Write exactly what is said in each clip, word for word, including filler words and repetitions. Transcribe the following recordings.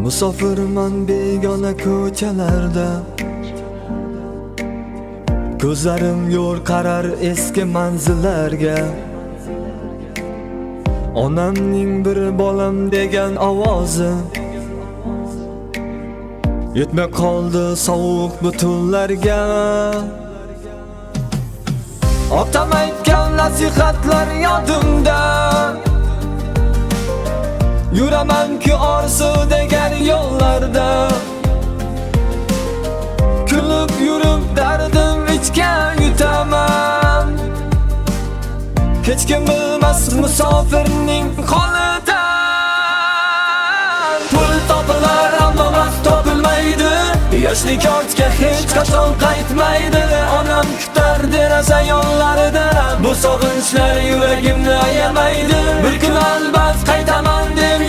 Musofirman begona ko'chalarda, ko'zlarim yo'l qarar eski manzillarga. Onamning bir bolam degan ovozi yetmay qoldi sovuq bu tunlarga. Otam aytgan nasihatlar yodimda, yuramanki orzu degan yo'llarda. Kulib yurib dardim ichga yutaman, hech kim bilmas musofirning holidan. Pul topilar ammo vaqt topilmaydi, yoshlik ortga hech qachon qaytmaydi. Onam kutar deraza yonlarida, bu sog'inchlar yuragimni ayamaydi. Bir kun albat qaytaman deb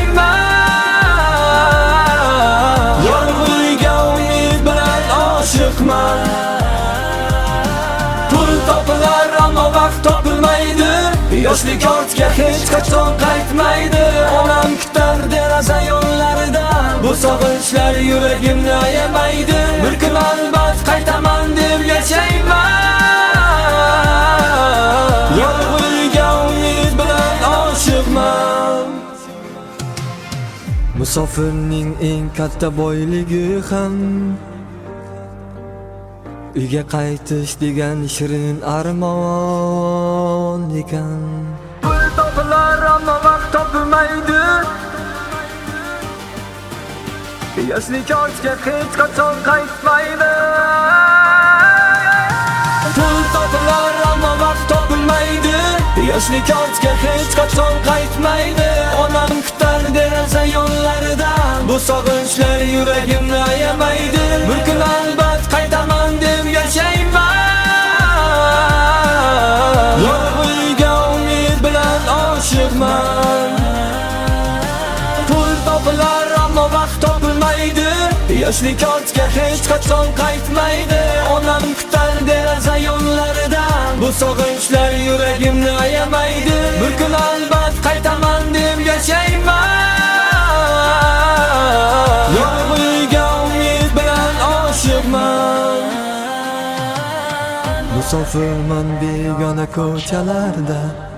yashayman, yorug'liga umid bilan oshiqman. Pul topilar ammo vaqt topilmaydi, yoshlik ortga hech qachon qaytmaydi. Onam kutar deraza yonlarida, bu sog'inchlar yuragimni ayamaydi. Bir kun albat qaytaman deb yashayman, yorug'liga umid bilan oshiqman. Musofirning eng katta boyligi ham uyga qaytish degan shirin armon ekan. Pul topilar ammo vaqt topilmaydi, yoshlik ortga hech qachon qaytmaydi. Pul topilar ammo vaqt topilmaydi, yoshlik ortga hech qachon qaytmaydi. Onam kutar deraza yonlarida, bu sog'inchlar yuragimni ayamaydi. Bir kun albat qaytaman deb yashayman, yorug'liga umid bilan oshiqman. Pul topilar ammo vaqt topilmaydi, yoshlik ortga hech qachon qaytmaydi. Onam kutar deraza yonlarida, bu sog'inchlar yuragimni ayamaydi. Bir kun albat qaytaman deb yashayman, yorug'liga umid bilan oshiqman. Musofirman begona ko'chalarda,